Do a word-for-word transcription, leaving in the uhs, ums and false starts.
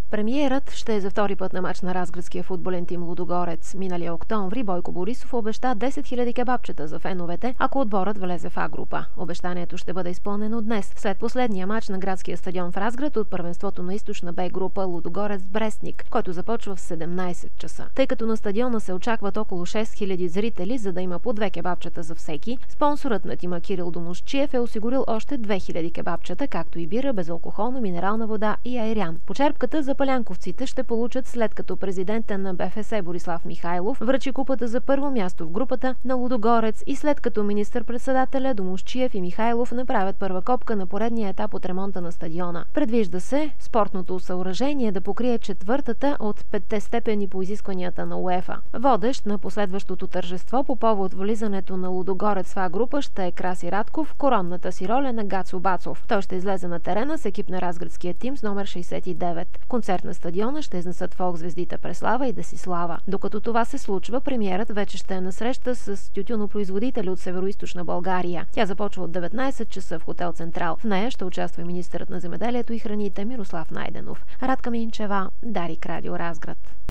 Премиерът ще е за втори път на мач на разградския футболен тим Лудогорец. Миналия октомври Бойко Борисов обеща десет хиляди кебабчета за феновете, ако отборът влезе в А група. Обещанието ще бъде изпълнено днес, след последния мач на градския стадион в Разград от първенството на източна Б група Лудогорец Брестник, който започва в седемнайсет часа. Тъй като на стадиона се очакват около шест хиляди зрители, за да има по две кебабчета за всеки, спонсорът на тима Кирил Домусчиев е осигурил още две хиляди кебабчета, както и бира, безалкохолна минерална вода и айрян. Почерпката за палянковците ще получат, след като президента на Б Ф С Борислав Михайлов връчи купата за първо място в групата на Лудогорец и след като министър-председателя Домусчиев и Михайлов направят първа копка на поредния етап от ремонта на стадиона. Предвижда се спортното съоръжение да покрие четвъртата от петте степени по изискванията на УЕФА. Водещ на последващото тържество по повод влизането на Лудогорец в А група ще е Краси Радков, коронната си роля на Гацо Бацов. Той ще излезе на терена с екип на разградския тим с номер шейсет и девет. Концерт на стадиона ще изнесат фолк звездите Преслава и Десислава. Докато това се случва, премиерът вече ще е на среща с тютюнопроизводители от североизточна България. Тя започва от деветнайсет часа в хотел Централ. В нея ще участва и министърът на земеделието и храните Мирослав Найденов. Радка Минчева, Дарик, Радио Разград.